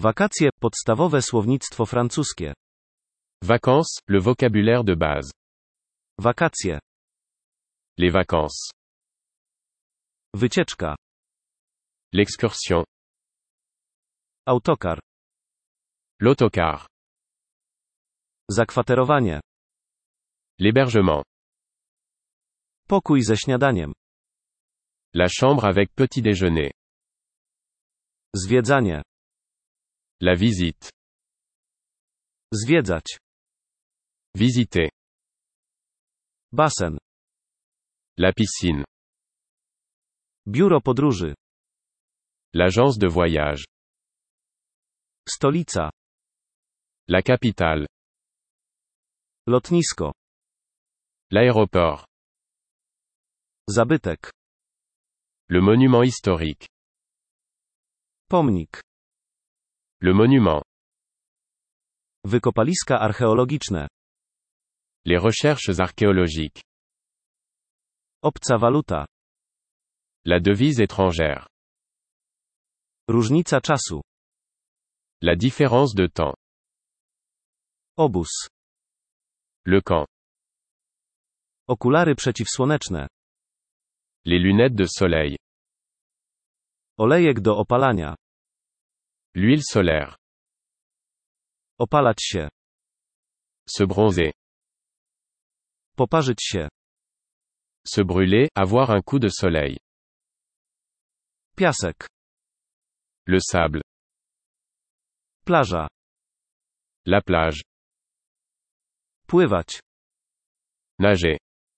Wakacje, podstawowe słownictwo francuskie. Vacances, le vocabulaire de base. Wakacje. Les vacances. Wycieczka. L'excursion. Autokar. L'autocar. Zakwaterowanie. L'hébergement. Pokój ze śniadaniem. La chambre avec petit déjeuner. Zwiedzanie. La visite. Zwiedzać. Visiter. Basen. La piscine. Biuro podróży. L'agence de voyage. Stolica. La capitale. Lotnisko. L'aéroport. Zabytek. Le monument historique. Pomnik. Le monument. Wykopaliska archeologiczne. Les recherches archéologiques. Obca waluta. La devise étrangère. Różnica czasu. La différence de temps. Obóz. Le camp. Okulary przeciwsłoneczne. Les lunettes de soleil. Olejek do opalania. L'huile solaire. Opalać się. Se bronzer. Poparzyć się. Se brûler, avoir un coup de soleil. Piasek. Le sable. Plaża. La plage. Pływać. Nager.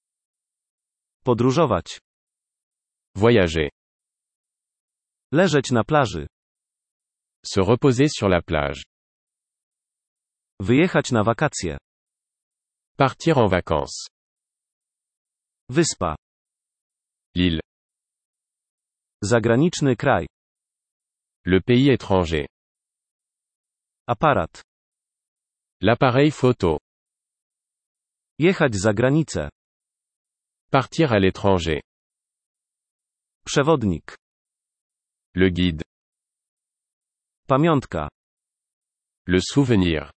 Podróżować. Voyager. Leżeć na plaży. Se reposer sur la plage. Wyjechać na wakacje. Partir en vacances. Wyspa. L'île. Zagraniczny kraj. Le pays étranger. Aparat. L'appareil photo. Jechać za granicę. Partir à l'étranger. Przewodnik. Le guide. Pamiątka. Le souvenir.